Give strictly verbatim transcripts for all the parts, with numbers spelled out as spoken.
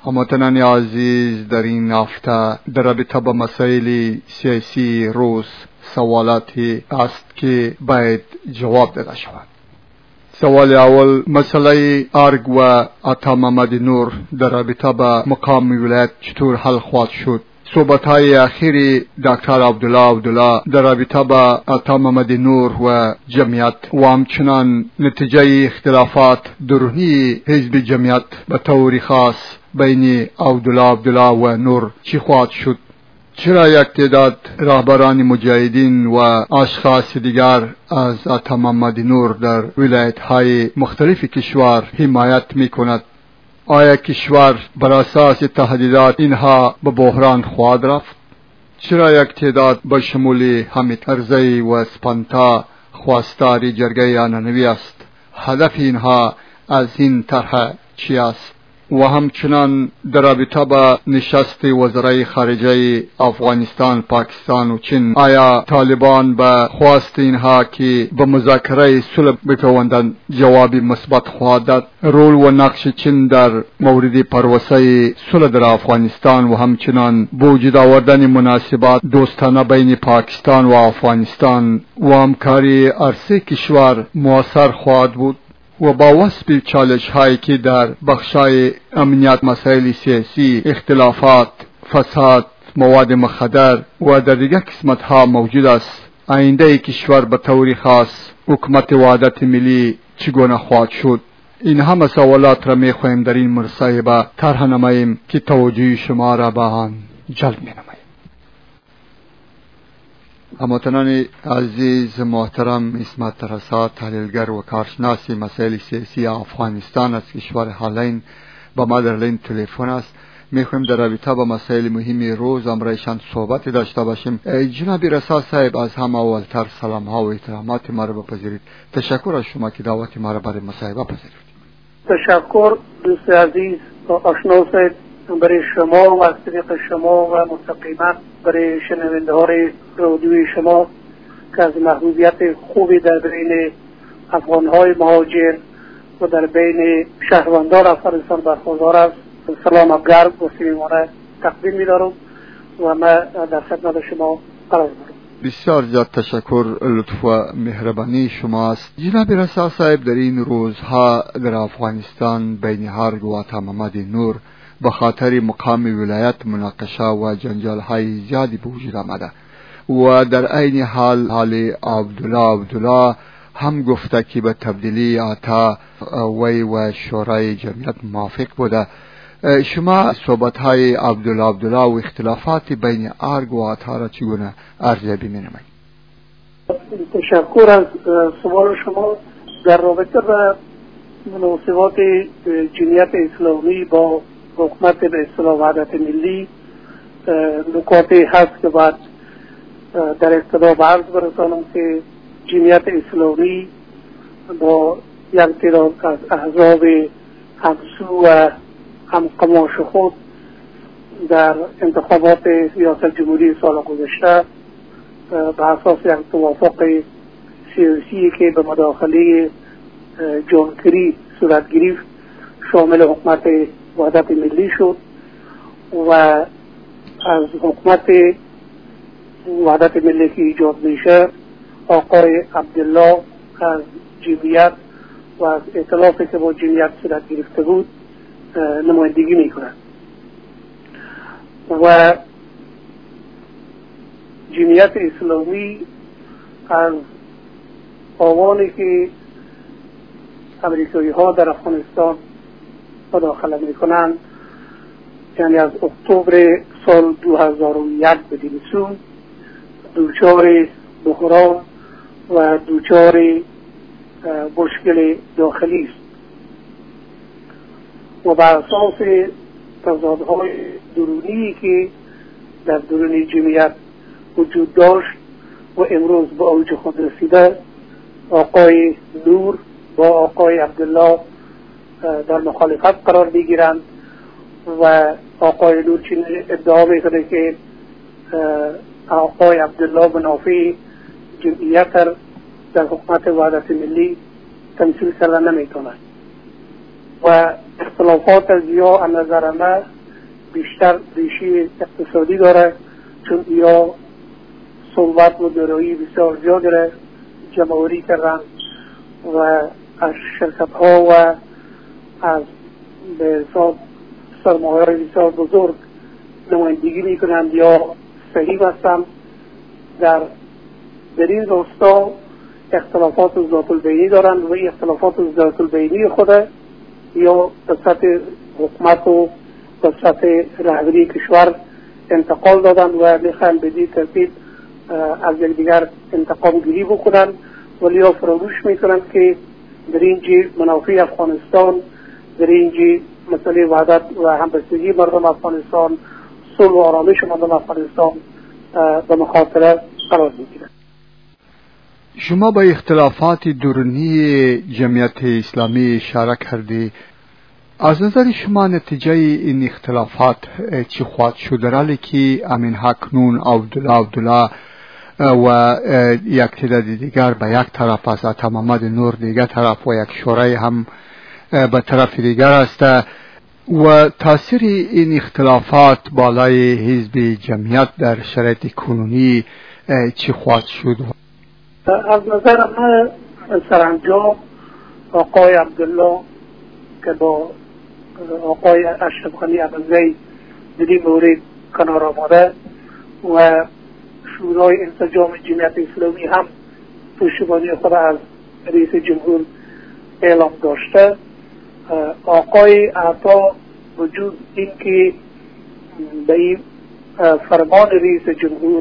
هموطنان عزیز، در این هفته در رابطه با مسائل سیاسی روز سوالاتی است که باید جواب داده شود. سوال اول، مسئله ارگ و عطا محمد نور در رابطه با مقام ولایت چطور حل خواهد شد؟ صحبت‌های اخیر دکتر عبدالله عبدالله در رابطه با عطا محمد نور و جمعیت و همچنان نتیجه اختلافات درونی حزب جمعیت به طور خاص بین عبدالله عبدالله و نور چی خواهد شد؟ چرا یک تعداد رهبران مجاهدین و اشخاص دیگر از عطا محمد نور در ولایت‌های مختلف کشور حمایت می‌کند؟ آیا کشور بر اساس تهدیدات اینها به بحران خواهد رفت؟ چرا یک تعداد به شمول حمید کرزی و اسپانتا خواستار جرگه عنعنوی است؟ هدف اینها از این طرح چی است؟ و همچنان در رابطه با نشست وزرای خارجه افغانستان، پاکستان و چین، آیا طالبان به خواست اینها که به مذاکره صلح بپیوندند جواب مثبت خواهد داد؟ رول و نقش چین در مورد پروسه صلح در افغانستان و همچنان به وجود آوردن مناسبات دوستانه بین پاکستان و افغانستان و همکاری عرصه کشور مؤثر خواهد بود؟ و با وصف چالش هایی که در بخشای امنیت، مسائل سیاسی، اختلافات، فساد، مواد مخدر و در دیگر قسمت ها موجود است، آینده کشور به طور خاص حکومت وحدت ملی چگونه خواهد شد؟ این همه سوالات را می خواهیم در این مصاحبه طرح نماییم که توجه شما را به آن جلب می نماییم. هموطنان عزیز محترم، اسمت رسا، تحلیلگر و کارشناس مسائل سیاسی افغانستان از کشور حالین با ما در لین تلفن است. میخوایم در رابطه با مسائل مهم روز امرایشان صحبت داشته باشیم. جناب رسا صاحب، از همه اولتر سلام ها و احترامات ما را بپذیرید. تشکر از شما که دعوت ما را برای مصاحبه پذیرفتید. تشکر دوست عزیز و آشنا صاحب، برای شما و از طریق شما و مستقیما برای شنونده های رادیوی شما که از محبوبیت خوبی در بین افغان های مهاجر و در بین شهروندان افغانستان برخوردار است، سلام گرم و صمیمانه تقدیم می‌دارم و ما در خدمت شما قرار دارم. بسیار زیاد تشکر، لطف و مهربانی شما است. جناب رسا صاحب، در این روزها در افغانستان بین ارگ و عطا محمد نور به خاطر مقام ولایت مناقشه و جنجال های زیادی به وجود آمده و در عین حال حال عبدالله عبدالله هم گفته که به تبدیلی عطا وی و شورای جمعیت موافق بوده. شما صحبت های عبدالله عبدالله و اختلافات بین ارگ و عطا را چگونه ارزیابی می‌نمایید؟ تشکر از سوال شما. در رابطه با مناسبات جمعیت اسلامی با حکومت به اصطلاح وحدت ملی نکاتی هست که باید در ابتدا به عرض برسانم که جمعیت اسلامی با یک تعداد از احزاب همسو و همقماش خود در انتخابات ریاست جمهوری سال گذشته به اساس یک توافق سیاسی که به مداخله جان کری صورت گرفت شامل حکومت وحدت ملی شد و از حکومت وحدت ملی که ایجاد میشه آقای عبدالله از جمعیت و از ائتلافی که با جمعیت صورت گرفته بود نمایندگی میکنه و جمعیت اسلامی از آوانی که امریکایی ها در افغانستان مداخله میکنند، یعنی از اکتبر سال دو هزار و یک به دیمسون دوچار بحران و دوچار مشکل داخلی است و بر اساس تضادهای درونی که در درون جمعیت وجود داشت و امروز به اوج خود رسیده، آقای نور با آقای عبدالله در مخالفت قرار میگیرند و آقای نور چین ادعا میکنه که آقای عبدالله به نافع جمعیت در حکومت وحدت ملی تمثیل کردن نمیتونه و اختلافات از یا از نظر من بیشتر ریشه اقتصادی داره، چون یا ثروت و دارایی بسیار زیاد داره، جمعوری کردن و از شرکت ها و از به حساب سرمایه های بسیار بزرگ نمایندگی میکنند یا صحیح هستند. در در این راستا اختلافات ذات البینی دارند و این اختلافات ذات البینی خود یا به سطح حکومت و به سطح رهبری کشور انتقال دادند و میخواهند به این ترتیب از یکدیگر انتقام گیری بکنند، ولی ها فراموش میکنند که در اینجا منافع افغانستان، در اینجا مسئله وحدت و همبستگی مردم افغانستان، صلح و آرامش مردم افغانستان به مخاطره قرار میگیرد. شما با اختلافات درونی جمعیت اسلامی اشاره کردی. از نظر شما نتیجه این اختلافات چی خواهد شد؟ در حالی که امین اکنون عبدالله عبدالله و یک تعداد دیگر به یک طرف است، عطا محمد نور دیگر طرف و یک شورای هم به طرف دیگر است و تاثیر این اختلافات بالای حزب جمعیت در شرایط کنونی چی خواهد شد؟ از نظر من سرانجام آقای عبدالله که با آقای اشرف غنی عبدالزی در این مورد کنار آمده و شورای انسجام جمعیت اسلامی هم پشتیبانی خود از رئیس جمهور اعلام داشته، آقای عطا وجود این که به این فرمان رئیس جمهور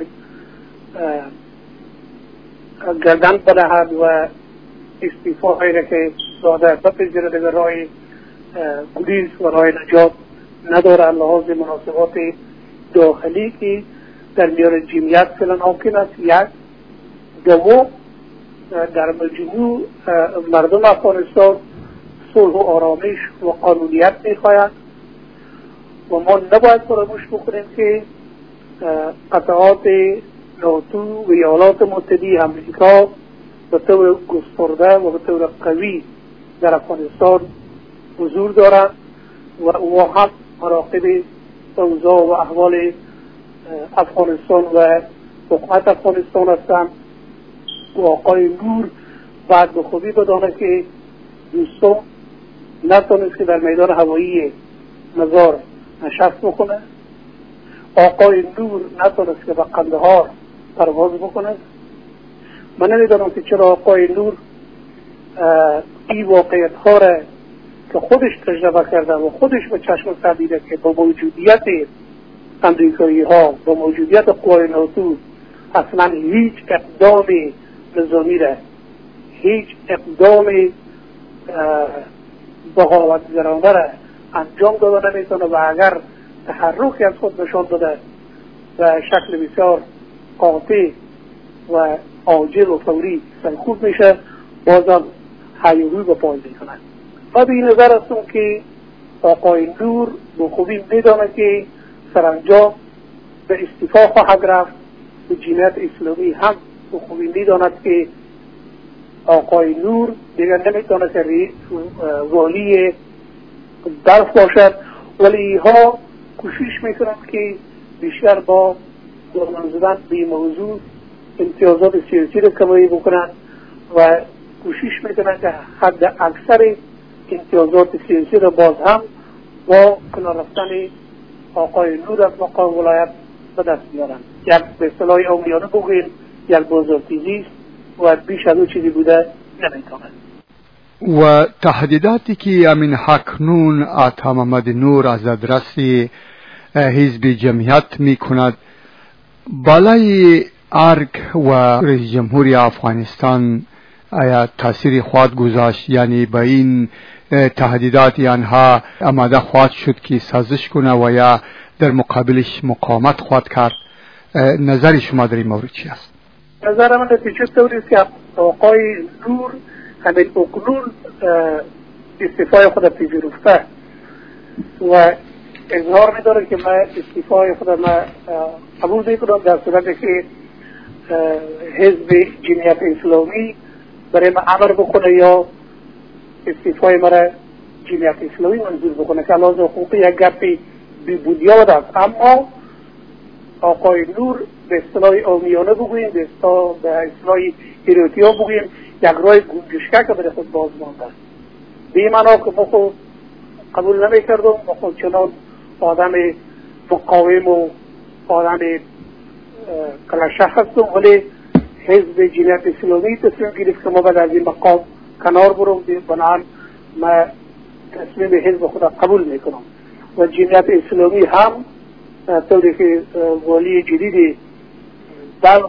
گردن بدهد و استعفاء را که داده بپذیرد به راه گریز و راه نجات نداره، لحاظ مناسبات داخلی که در میان جمعیت فعلا حاکم است. یک دوم، در مجموع مردم افغانستان صلح و آرامش و قانونیت میخواهند و ما نباید فراموش بکنیم که قطعات ناتو و ایالات متحده امریکا به طور گسترده و به طور قوی در افغانستان حضور دارند و او هم مراقب اوضاع و احوال افغانستان و حکومت افغانستان هستند. و آقای نور بعد به خوبی بدانه که دوستان نتونست که در میدان هوایی مزار نشست بکنه، آقای نور نتونست که به قندهار پرواز بکنه. من نمیدانم که چرا آقای نور این واقعیت ها را که خودش تجربه کرده و خودش به چشم سر دیده که با موجودیت امریکایی ها، با موجودیت قوای ناتو اصلا هیچ اقدام نظامی را، هیچ اقدام بغاوتگرانه را انجام داده نمیتونه و اگر تحرکی از خود نشان داده و شکل بسیار قاطع و عاجل و فوری سرکوب میشه، بازم هیوهی به پای میکنه. و به این نظر هستم که آقای نور به خوبی میدانه که سرانجام به استعفا خواهد رفت و جمعیت اسلامی هم به خوبی میداند که آقای نور دیگر نمیتونه که والی بلخ باشد، ولی ها کوشش میکنند که بیشتر با دامن زدن به موضوع امتیازات سیاسی را کمایی بکنند و کوشش میکنند که حد اکثر امتیازات سیاسی را باز هم با کنار رفتن آقای نور از مقام ولایت به دست بیارند. یک به اصطلاح عامیانه بگوییم یک بازارتیزی و بیش از اون چیزی بوده نمیتونه. و تهدیداتی که امین اکنون عطا محمد نور از ادرس حزب جمعیت میکند بالای ارگ و رئیس جمهوری افغانستان آیا تاثیر خواهد گذاشت؟ یعنی به این تهدیدات آنها آماده خواهد شد که سازش کنه و یا در مقابلش مقاومت خواهد کرد؟ نظر شما در این مورد چی است؟ نظر من نتیجه طوری است که آقای نور همین اکنون استعفای خود پذیرفته و اظهار می‌داره که من استعفای خود ما قبول می‌کنم در صورتی که حزب جمعیت اسلامی برای ما امر بکنه یا استعفای مرا جمعیت اسلامی منظور بکنه که لحاظ حقوقی یک گپی بی بنیاد است. اما آقای نور به اصطلاح عامیانه بگوییم، به اصطلاح ایروتیا بگوییم، یک راه گنجشکه که برای خود باز مانده است. به این معنا که ما خود قبول نمی کردم، ما خود چنان آدم مقاوم و آدم کلشه هستم، ولی حزب جمعیت اسلامی تصمیم گرفت که ما بعد از این مقام کنار برم، بنابراین ما تصمیم حزب خود قبول میکنم و جمعیت اسلامی هم طوری که والی جدید بلخ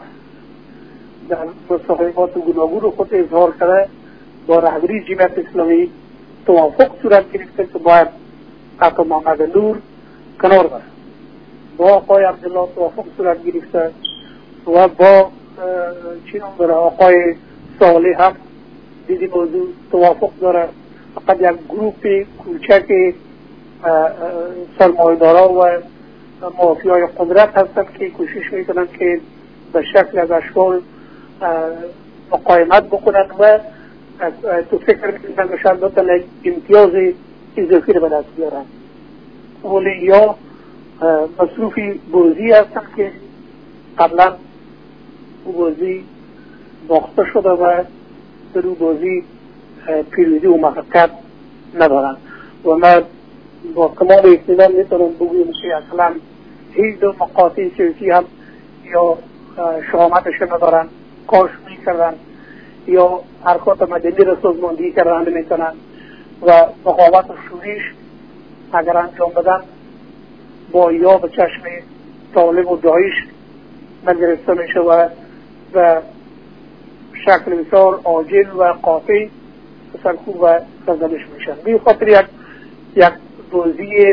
در مصاحبات گوناگون خود اظهار کرده، با رهبری جمعیت اسلامی توافق صورت گرفته که باید آقا محمد نور کنار بره. با آقای عبدالله توافق صورت گرفته و با چی نام داره آقای صالح هم دیدی موضوع توافق داره. فقط یک گروپ کوچک سرمایه‌دارا و مافیای قدرت هستند که کوشش میکنند که به شکل از اشکال مقاومت بکنند و تو فکر میکنند که شاید بتونن امتیاز اضافی رو به دست بیارن، ولی یا مصروفی بازی هستند که قبلا او بازی باخته شده و در او بازی پیروزی و موفقیت ندارند و ما با کمال اطمینان میتونم بگویم که اصلا هیچ دو مقاطع سیاسی هم یا شهامتش ندارن، کاش میکردن یا حرکات مدنی را سازماندهی کردن میتونن و مقاومت و شورش اگر انجام بدن با یا به چشم طالب و داعش نگرفته میشه و به شکل بسیار عاجل و قاطع سرکوب و سرزنش میشن. به خاطر یک یک بازی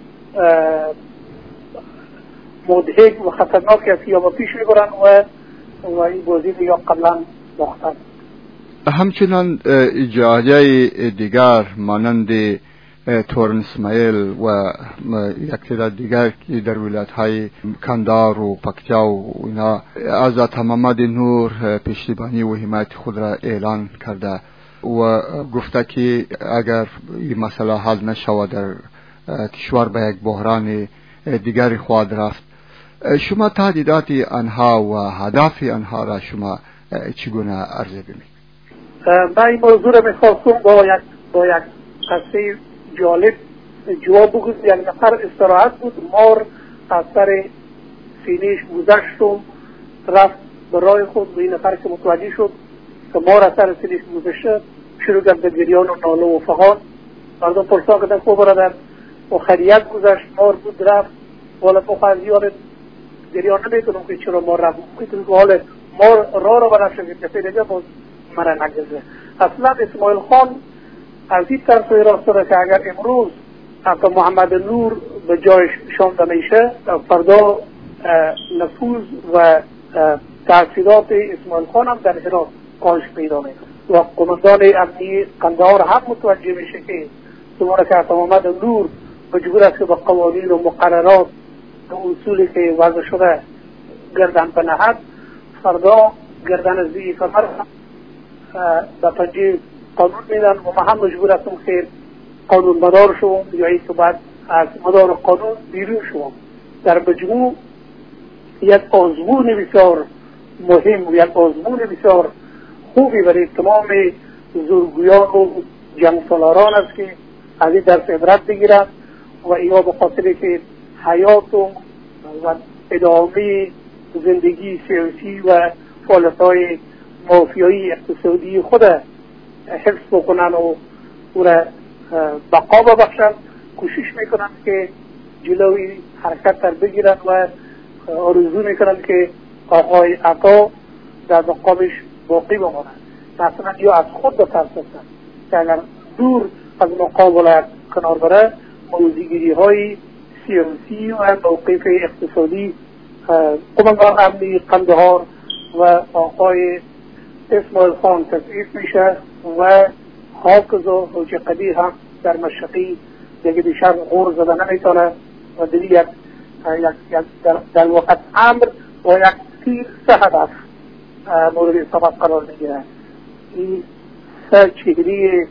مضحک و خطرناکی است یا با پیش میبرن و و این بازی یا قبلا باختن. همچنان جاهای دیگر مانند تورن اسماعیل و یک تعداد دیگر که در ولایت های کندهار و پکتیا و اینا از عطا محمد نور پشتیبانی و حمایت خود را اعلان کرده و گفته که اگر این مسئله حل نشود در کشور به یک بحران دیگری خواهد رفت. شما تهدیدات آنها و هدف آنها را شما چگونه عرضه کنید؟ من این موضوع را میخواستم با یک با یک قصه جالب جواب بگویم. یک نفر استراحت بود، مار از سر سینهش گذشت و رفت به راه خود. به این نفر که متوجه شد که مار از سر سینهش گذشته شروع کرد به گریان و ناله و فغان. مردم پرسان کردن خوب برادر و خریت گذشت، مار بود رفت، والا تو خواهد یارت گریان نمیکنم که چرا مار رفت که حال مار را را برفشه که پیده باز مرا نگذه. اصلا اسماعیل خان از این طرف راست داره که اگر امروز آقا محمد نور به جایش شانده میشه، فردا نفوذ و تأثیرات اسماعیل خان هم در هرات کاهش پیدا میکنه و قماندان امنی قندهار هم متوجه میشه که زمانه که آقا محمد نور مجبور است که با قوانین و مقررات و اصولی که وضع شده گردن بنهد، فردا گردن زی کمر به پنجه قانون میدن و ما هم مجبور هستم که قانون مدار شوم یا ای که باید از مدار قانون بیرون شوم. در مجموع یک آزمون بسیار مهم و یک آزمون بسیار خوبی برای تمام زورگویان و جنگسالاران است که از این درس عبرت بگیرند و اینا به خاطر که حیات و ادامه زندگی سیاسی و فعالیت‌های مافیایی اقتصادی خود حفظ بکنن و او را بقا ببخشن، کوشش میکنن که جلوی حرکت تر بگیرن و آرزو میکنن که آقای عطا در مقامش باقی بمانند. مثلا یا از خود بترسن که اگر دور از مقام ولایت کنار بره، موضوعگیری های سیاسی و موقف اقتصادی قماندان امنی قندهار و آقای اسماعیل خان تضعیف میشه و حافظ و حاجی قدیر هم در مشرقی دیگه بیشتر غور زده نمیتونه و دیگه یک در, در وقت امر و یک تیر سه هدف مورد استفاده قرار میگیره. این سه چهره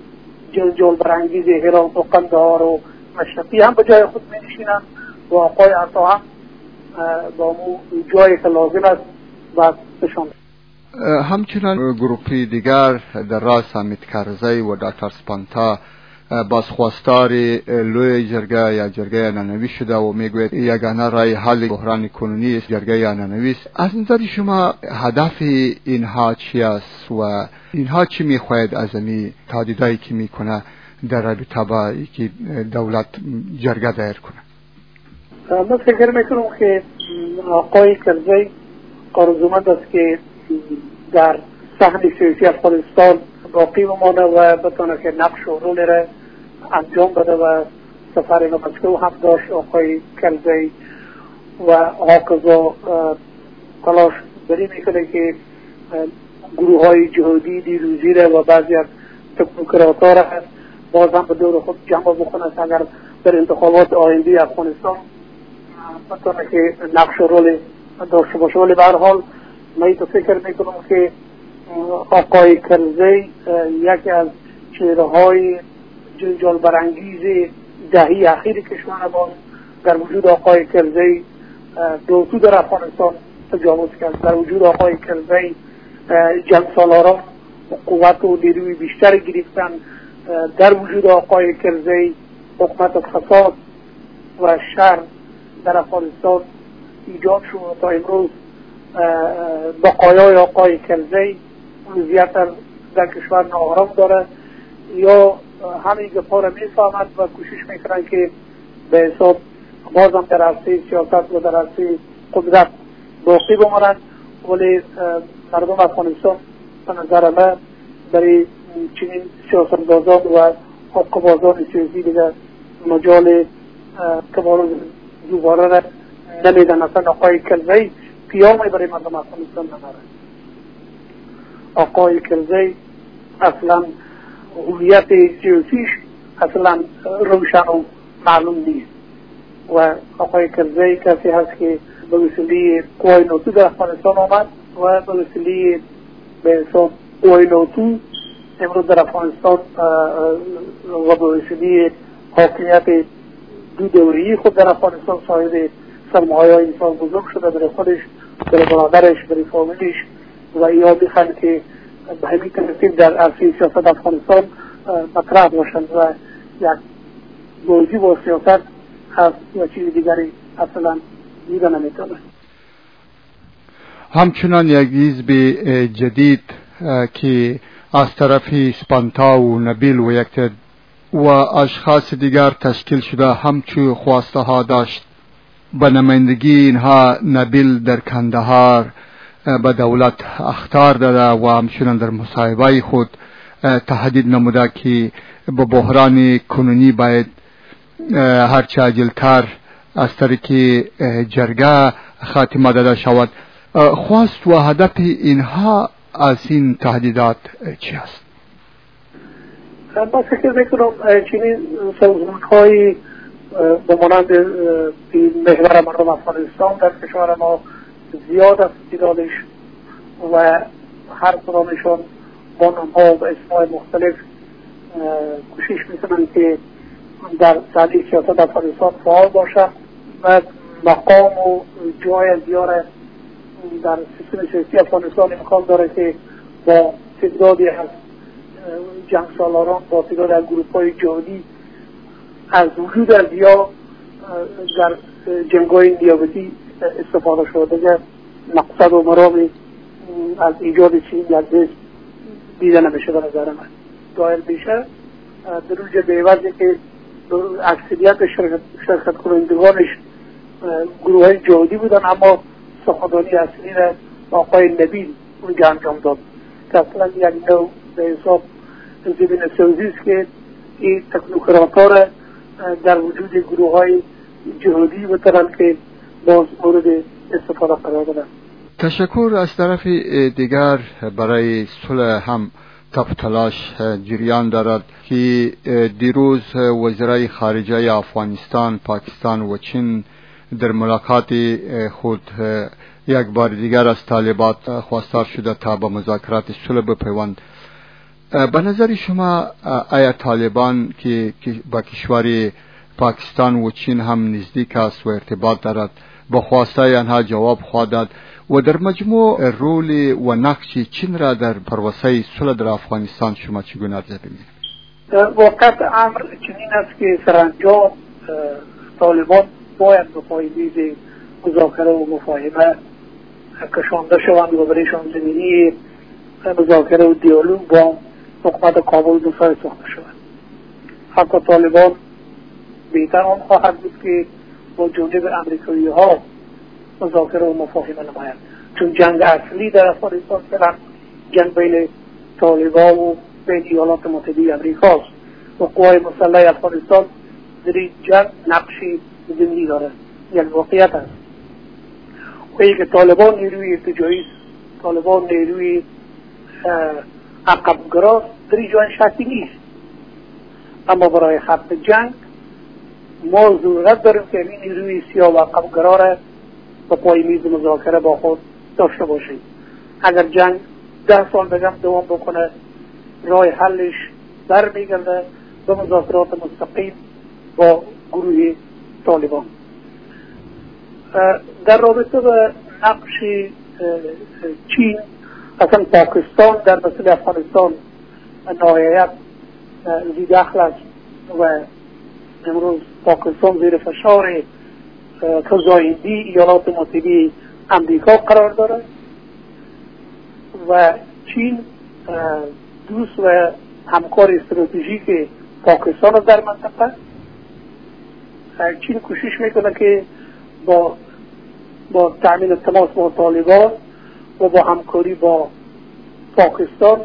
جنجال برانگیز هرات و قندهار و مشرقی هم به جای خود می نشینند و آقای عطا هم با مو جایی که لازم است و بشان. همچنان گروپی دیگر در راس حمید کرزی و دکتر سپانتا بازخواستار لوی جرگه یا جرگه نانوی شده و میگوید یگانه رای حل بحران کنونی است جرگه نانوی است. از نظر شما هدف اینها چی است و اینها چی میخواهد از این تهدیدایی که میکنه در رابطه با اینکه دولت جرگه دایر کنه؟ من فکر میکنم که آقای کرزی آرزومند است که در صحن سیاسی افغانستان باقی بمانه و بتونه که نقش و رول را انجام بده و سفر به مسکو هم داشت آقای کرزی و هاکذا تلاش بری میکنه که گروه های جهادی دیروزی را و بعضی از تکنوکرات‌ها را باز هم به دور خود جمع بکنه اگر در انتخابات آینده افغانستان بتونه که نقش و رول داشته باشه. ولی به هر حال من تو فکر میکنم که آقای کرزی یکی از چهره‌های جنجال برانگیز دهی اخیر کشور باز در وجود آقای کرزی دوتو در افغانستان تجاوز کرد. در وجود آقای کرزی جنگ سالاران قوت و نیروی بیشتر گرفتن. در وجود آقای کرزی حکومت فساد و شر در افغانستان ایجاد شد. تا امروز بقایای آقای کرزی وضعیت در کشور ناآرام داره یا همین گپا را میفهمند و کوشش میکنند که به حساب بازم در عرصه سیاست و در عرصه قدرت باقی بمانند. ولی مردم افغانستان به نظر من برای چنین سیاستمداران و حقوق‌بازان سیاسی دیگر مجال تبارز دوباره را نمیدن. اصلا آقای کرزی پیامی برای مردم افغانستان نداره. آقای کرزی اصلا هویت سیاسیش اصلا روشن و معلوم نیست و آقای کرزی کسی هست که به وسیله قوای ناتو در افغانستان آمد و به وسیله به حساب قوای ناتو امروز در افغانستان و به وسیله حاکمیت دو دوری خود در افغانستان صاحب سرمایه های انسان بزرگ شده برای خودش، برای برادرش، برای فامیلش و یاد بخند که به همین ترتیب در عرصه سیاست افغانستان مطرح باشند و یک بازی با سیاست هست یا چیز دیگری اصلا دیده نمیتونه. همچنان یک حزب جدید که از طرف سپانتا و نبیل و یک و اشخاص دیگر تشکیل شده همچون خواسته ها داشت. به نمایندگی اینها نبیل در کندهار به دولت اخطار داده و همچنان در مصاحبه خود تهدید نموده که به بحران کنونی باید هرچه عاجل‌تر از طریق جرگه خاتمه داده شود. خواست و هدف اینها از این تهدیدات چی است؟ من فکر میکنم چنین سازمان‌های به مانند محور مردم افغانستان در کشور ما زیاد است تعدادش و هر کدامشان با نام‌ها و اسمای مختلف کوشش میکنن که در صحنه سیاست افغانستان فعال باشد و مقام و جای زیاد در سیستم سیاسی افغانستان امکان داره که با تعدادی از جنگ سالاران با تعداد از گروه‌های جهادی از وجود از یا در جنگ‌های نیابتی استفاده شده دیگه مقصد و مرام از ایجاد چین یک دیده نمیشه. به نظر من دایر میشه در اونجا به عوضی که اکثریت شرکت, شرکت کنندگانش گروه های جهادی بودن اما سخنرانی اصلی را آقای نبیل اونجا انجام داد که اصلا یک نوع به حساب زمین سازی است که این تکنوکرات ها را در وجود گروه های جهادی بترن که باز مورد استفاده قرار دادن. تشکر. از طرف دیگر برای صلح هم تب تلاش جریان دارد که دیروز وزرای خارجه افغانستان، پاکستان و چین در ملاقات خود یک بار دیگر از طالبات خواستار شده تا به مذاکرات صلح بپیوند. به نظر شما آیا طالبان که با کشور پاکستان و چین هم نزدیک است و ارتباط دارد با خواسته آنها جواب خواهد داد و در مجموع رول و نقش چین را در پروسه صلح در افغانستان شما چگونه ارزیابی می‌کنید؟ واقعا امر چنین است که سرانجام طالبان باید به پای میز مذاکره و مفاهمه کشانده شوند و برایشان زمینی مذاکره و دیالوگ با حکومت کابل مساعد ساخته شود. حتی طالبان بهتر آن خواهد بود که با جانب امریکایی ها مذاکره و مفاهمه نماید، چون جنگ اصلی در افغانستان فعلا جنگ بین طالبان و بین ایالات متحده امریکاست و قوای مسلح افغانستان در این جنگ نقشی زمینی دارد، یک واقعیت است. و اینکه طالبان نیروی ارتجاعی است، طالبان نیروی عقبگراست، در این جای شکی نیست. اما برای خط جنگ ما ضرورت داریم که این نیروی سیاه و عقبگرا را به پای میز مذاکره با خود داشته باشیم. اگر جنگ ده سال بگم دوام بکنه، راه حلش برمیگرده به مذاکرات مستقیم با گروه طالبان. در رابطه به نقش چین، اصلا پاکستان در مسئله افغانستان نهایت زیدخل است و امروز پاکستان زیر فشار فزایندی ایالات متحده امریکا قرار دارد و چین دوست و همکار استراتژیک پاکستان در منطقه. چین کوشش میکنه که با با تامین تماس با طالبان و با همکاری با پاکستان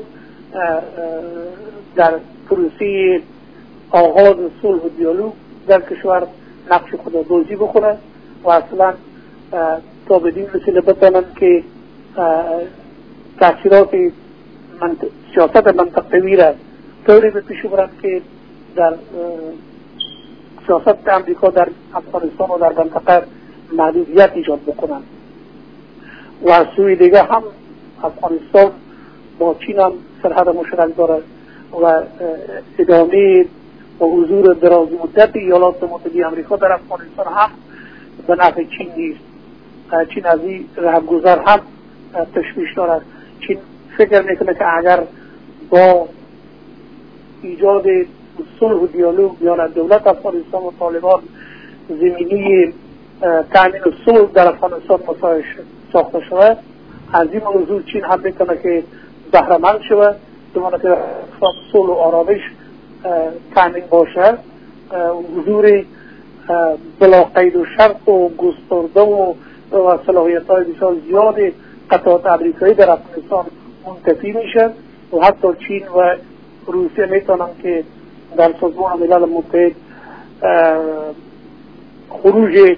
در پروسه آغاز صلح و دیالوگ در کشور نقش خود بازی بکنه و اصلا تا بدین وسیله بتانند که تاثیرات منطق... سیاست منطقوی را طوری به پیش برند که در سیاست امریکا در افغانستان و در منطقه محدودیت ایجاد بکنند. و از سوی دیگه هم افغانستان با چین هم سرحد مشترک دارد و ادامه و حضور دراز مدت ایالات متحده امریکا در افغانستان هم به نفع چین نیست. چین از این رهگذر هم تشویش دارد. چین فکر میکنه که اگر با ایجاد صلح و دیالوگ میان دولت افغانستان و طالبان زمینی تامین صلح در افغانستان مساعد ساخته شود، از این موضوع چین هم میکنه که بهره مند شود، زمانه که صلح و آرامش تامین باشه، حضور بلا قید و شرط و گسترده و و صلاحیت های بسیار زیاد قطعات امریکایی در افغانستان منتفی میشه و حتی چین و روسیه میتونن که در سازمان ملل متحد خروج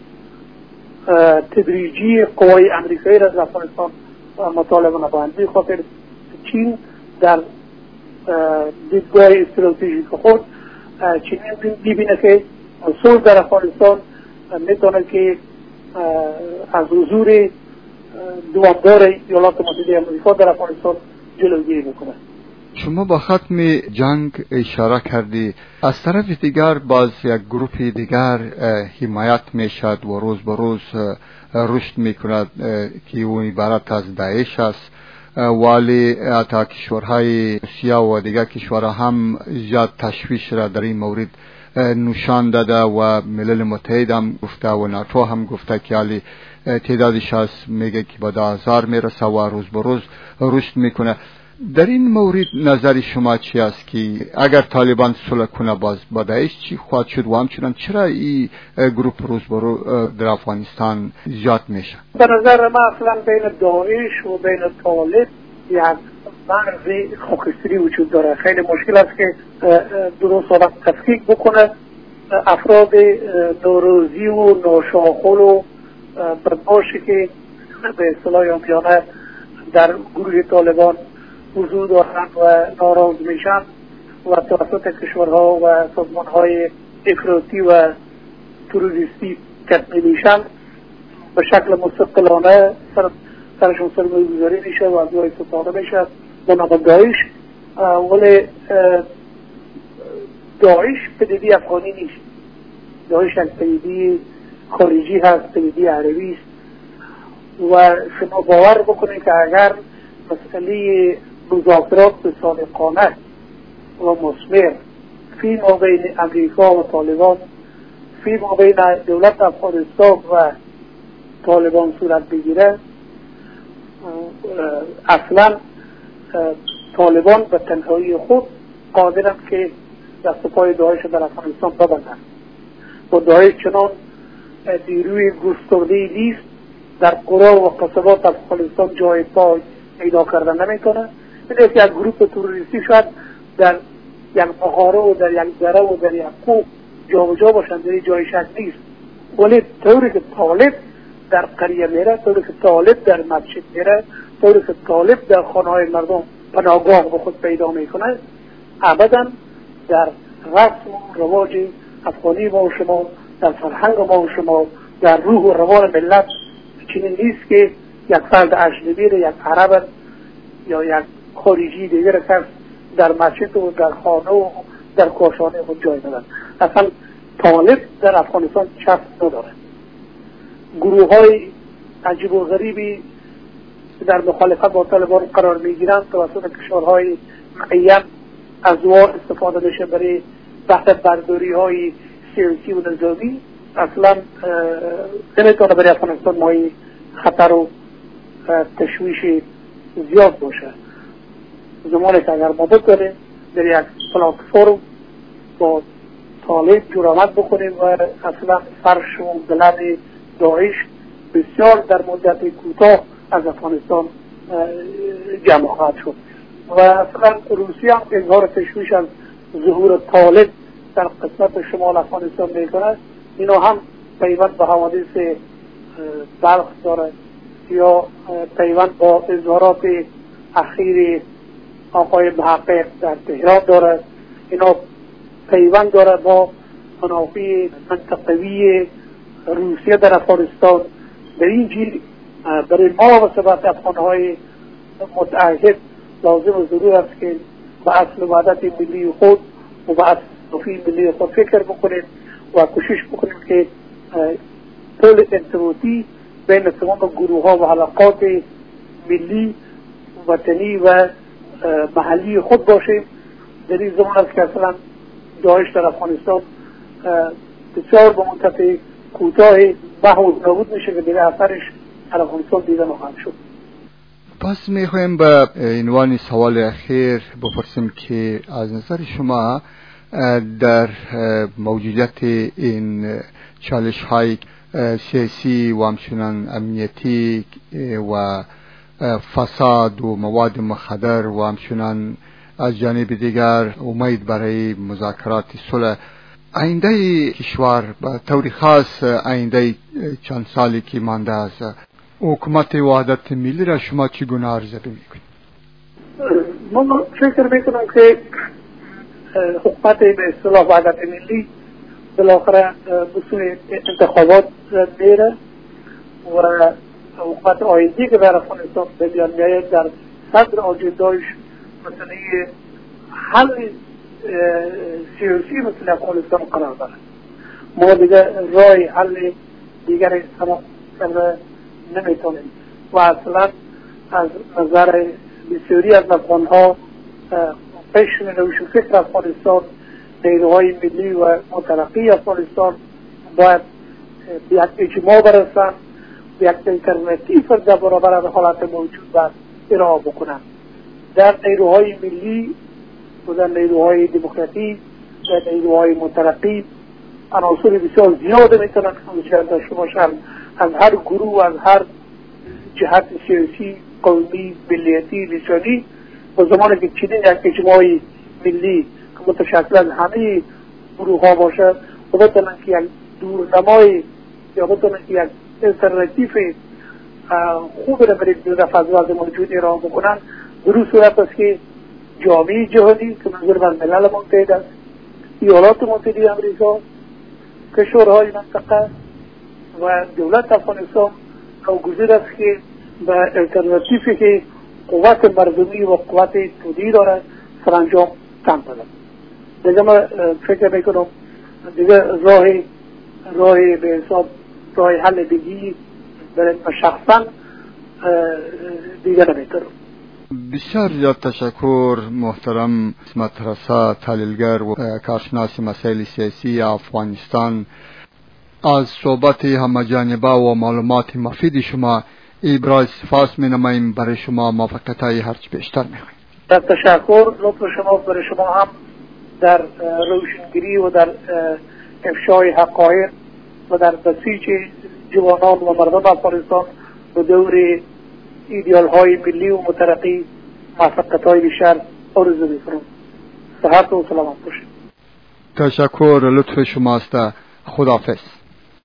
تدریجی قوای امریکایی را از افغانستان مطالبه نباید. به خاطر چین در دیدگاه استراتژیک خود چین میبینه که صلح در افغانستان میتونه که از حضور دوامدار ایالات متحده امریکا در افغانستان جلوگیری میکنه. شما با ختم جنگ اشاره کردی، از طرف دیگر باز یک گروپ دیگر حمایت میشد و روز به روز رشد میکند که اون عبارت از داعش است، ولی حتی کشورهای روسیه و دیگر کشورها هم زیاد تشویش را در این مورد نشان داده و ملل متحد هم گفته و ناتو هم گفته که حالی تعدادش هست میگه که به ده هزار میرسه و روز به روز رشد میکنه. در این مورد نظر شما چی است که اگر طالبان صلح کنه باز با داعش چی خواهد شد و همچنان چرا این گروپ روز به روز در افغانستان زیاد میشه؟ به نظر من اصلا بین داعش و بین طالب یک مرز خاکستری وجود داره. خیلی مشکل است که درست آدم تفکیک بکنه افراد نوروزی و ناشاخل و بدماشی که به اصطلاح عامیانه در گروه طالبان حضور دارند و ناراض میشن و توسط کشورها و سازمانهای افراطی و تروریستی تطمیع میشن، به شکل مستقلانه سر سرشون سرمایه گذاری میشه و از او استفاده میشه به نام داعش. ولی داعش پدیده افغانی نیست. داعش یک پدیده خارجی هست، پدیده عربی است. و شما باور بکنید که اگر مسئله مذاکرات صادقانه و مثمر فی ما بین امریکا و طالبان، فی ما بین دولت افغانستان و طالبان صورت بگیره، اصلا طالبان به تنهایی خود قادرند که دست پای داعش در افغانستان ببندند. و داعش چنان نیروی گسترده نیست در قرى و قصبات افغانستان جای پای پیدا کردن نمیکنه. این یک گروه تروریستی شاید در یک مغاره و در یک دره و در یک کوه جا و جا باشند، در جای شک نیست. ولی طوری که طالب در قریه میره، طوری که طالب در مسجد میره، طوری که طالب در خانه های مردم پناهگاه به خود پیدا میکنه، ابدا در رسم و رواج افغانی ما و شما، در فرهنگ ما و شما، در روح و روان ملت چنین نیست که یک فرد اجنبی، یک عرب یا یک خارجی دیگر کس در مسجد و در خانه و در کاشانه خود جای بدن. اصلا طالب در افغانستان چسب نداره. گروه های عجیب و غریبی در مخالفت با طالبان قرار میگیرند، توسط کشورهای معین از وار استفاده میشه برای بحث برداری های سیاسی و نظامی. اصلا نمیتونه برای افغانستان مای خطر و تشویش زیاد باشه. زمانی که اگر ما بکنیم در یک پلاتفرم با طالب جرامت بکنیم و اصلا فرش و بلد داعش بسیار در مدت کوتاه از افغانستان جمع خواهد شد. و اصلا روسیه هم اظهار تشویش از ظهور طالب در قسمت شمال افغانستان میکنه. اینا هم پیوند به حوادث بلخ داره یا پیوند با اظهارات اخیر آقای محقق در تهران داره. اینا پیوند داره با منافع منطقوی روسیه در افغانستان. در این جیل برای ما و سبت افغانهای متعهد لازم و ضرور است که به اصل وحدت ملی خود و به اصل منافع ملی خود فکر بکنیم و کوشش بکنیم که پل ارتباطی بین تمام گروه ها و حلقات ملی وطنی و محلی خود باشیم. در این زمان است که اصلا داعش در افغانستان بسیار به مدت کوتاه محو نابود میشه و دیگه اثرش در افغانستان دیده نخواهد شد. پس میخوایم به عنوان سوال اخیر بپرسیم که از نظر شما در موجودیت این چالش های سیاسی و همچنان امنیتی و فساد و مواد مخدر و همچنان از جانب دیگر امید برای مذاکرات صلح، آینده کشور به طور خاص آینده چند سالی که مانده است، حکومت وحدت ملی را شما چگونه ارزیابی میکنید؟ من فکر میکنم که حکومت به اصطلاح وحدت ملی بالاخره بسوی انتخابات میره و حکومت آیندی که در افغانستان به بیان میآید در صدر آجنده‌اش مسئله حل سیاسی مثل افغانستان قرار داره. ما دیگر راه حل دیگر سراغ نمیتونیم و اصلا از نظر بسیاری از افغانها قشر نوش و فکر افغانستان، نیروهای ملی و مترقی افغانستان باید به یک اجماع برسن، به یک الترناتیو در برابر حالت موجود باید ارائه بکنن. در نیروهای ملی و در نیروهای دموکراتی و نیروهای مترقی عناصر بسیار زیاده میتونن که داشته باشن، از هر گروه، از هر جهت سیاسی، قومی، ملیتی، لسانی. و زمانی که چنین یک اجماعی ملی که متشکل از همه گروه ها باشه و بتونن که یک دورنمای یا بتونن که یک الترناتیو خوب را برای دو فضل موجود ارائه بکنن، در صورت است که جامعه جهانی که منظور بر ملل متحد است، ایالات متحده امریکا، کشورهای منطقه و دولت افغانستان ناگزیر است که به الترناتیوی که قوت مردمی و قوت تودی دارد سرانجام تن دادم. دیگه من فکر میکنم دیگه راه راه به حساب راه حل دیگی برای شخصا دیگه نمیکنم. بسیار زیاد تشکر محترم اسمت رسا، تحلیلگر و کارشناس مسائل سیاسی افغانستان. از صحبت همه‌جانبه و معلومات مفید شما ابراز سپاس می‌نماییم. برای شما موفقیت‌های هرچه بیشتر می‌خواهیم. در تشکر. لطف شما برای شما هم در روشنگری و در افشای حقایق و در بسیج جوانان و مردم افغانستان به دور ایدئال های ملی و مترقی موفقیت های بیشتر آرزو می‌کنم. صحت و سلامت باشید. تشکر، لطف شماست. خداحافظ.